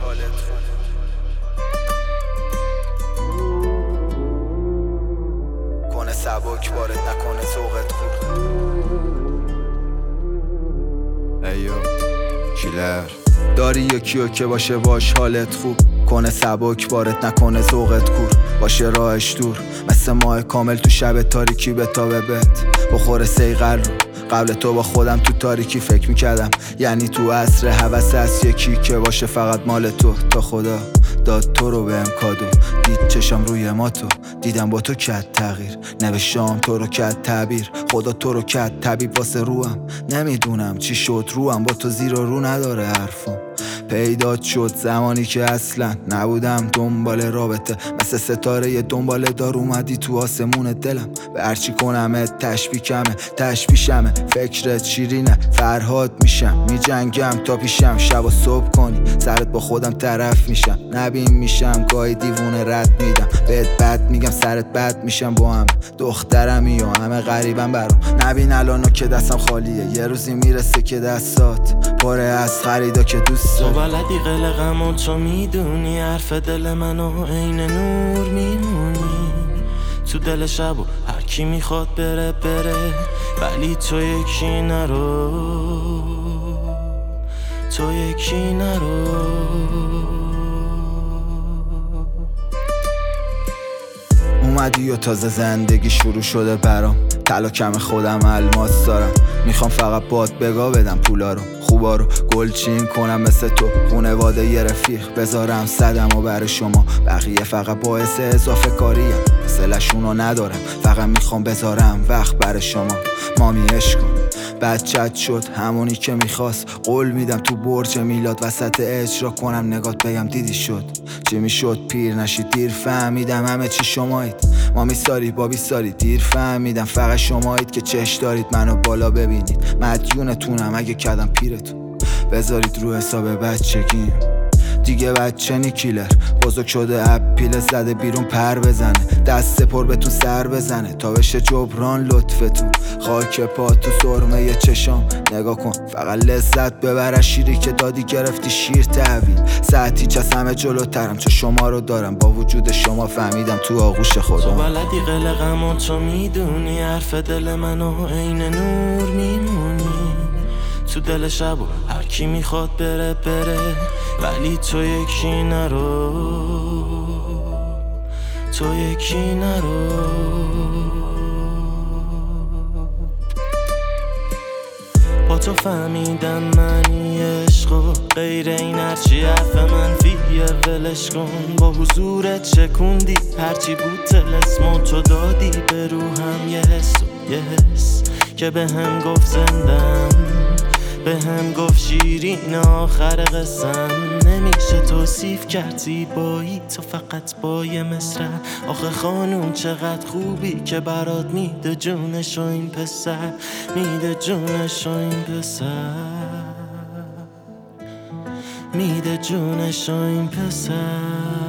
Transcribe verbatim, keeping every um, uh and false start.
کنه سبک وارد نکنه ذوقت خوب. ایو کیلر داری یکیو که باشه باش حالت خوب، کنه سبک وارد نکنه ذوقت کور، باشه راهش دور مثل ماه کامل تو شب تاریکی به تا به بت بخوره سیقل رو. قبل تو با خودم تو تاریکی فکر میکردم، یعنی تو عصر هوس هست یکی که باشه فقط مال تو. تا خدا داد تو رو بهم کادو، دید چشم روی ما تو، دیدم با تو کد تغییر، نوشتم تو رو کد تعبیر، خدا تو رو کد طبیب واسه روم. نمیدونم چی شد روم با تو زیر و رو نداره حرفم. پیدات شد زمانی که اصلا نبودم دنبال رابطه، مثل ستاره یه دنبال دار اومدی تو آسمون دلم. به هرچی کنمت تشبیه کمه تشبیشمه، فکرت شیرینه فرهاد میشم، میجنگم تا پیشم شب و صبح کنی سرت با خودم طرف میشم، نبین میشم گاهی دیوونه رد میدم بهت بد میگم سرت بد میشم، با هم دخترمی و همه غریبم برام. نبین الانو که دستم خالیه، یه روزی میرسه که دستات پاره از خریدا که دوست تو بلدی قلقمو تو میدونی، حرف دل منو عین نور میمونی تو دل شب و هر کی میخواد بره بره، ولی تو یکی نرو، تو یکی نرو. اومدی و تازه زندگی شروع شده برام، طلا کم خودم الماس دارم، میخوام فقط باد بگا بدم پولا رو خوبا رو گلچین کنم مثل تو، خونواده یه رفیق بذارم صدم و برای شما، بقیه فقط باعث اضافه کاریم، حوصله‌شونو ندارم فقط میخوام بذارم وقت برای شما. مامی عشق کن بچت شد همونی که میخواست، قول میدم تو برج میلاد وسط اجرا کنم نگات بگم دیدی شد چی میشد، پیر نشید دیر فهمیدم همه چی شمایید، مامی ساری بابی ساری دیر فهمیدم فقط شمایید که چش دارید منو بالا ببینید، مدیونتونم اگه کردم پیرتون بذارید رو حساب بچگیم. دیگه بچه نی کیلر بزرگ شده اپیله زده بیرون پر بزنه، دست پر بهتون سر بزنه تا بشه جبران لطفتون، خاک پا تو سرمه ی چشام نگاه کن فقط لذت ببر شیری که دادی گرفتی شیر تحویل، ساعتی چس همه جلوترم چه شما رو دارم، با وجود شما فهمیدم تو آغوش خدا. تو بلدی قلقمو تو میدونی، حرف دل منو عین نور میمونی تو دل شب و هر کی میخواد بره بره، ولی تو یکی نرو، تو یکی نرو. با تو فهمیدم معنی عشق و غیر این هرچی حرف منفیه ولش کن، با حضورت شکوندی هرچی بود طلسم تو دادی به روحم، یه حس و یه حس که به هم گفت زندم، به هم گفت شیرین آخر قسم، نمیشه توصیف کرد زیبایی تو فقط با یه مصرع، آخه خانوم چقدر خوبی که برات میده جونشو این پسر، میده جونشو این پسر، میده جونشو این پسر.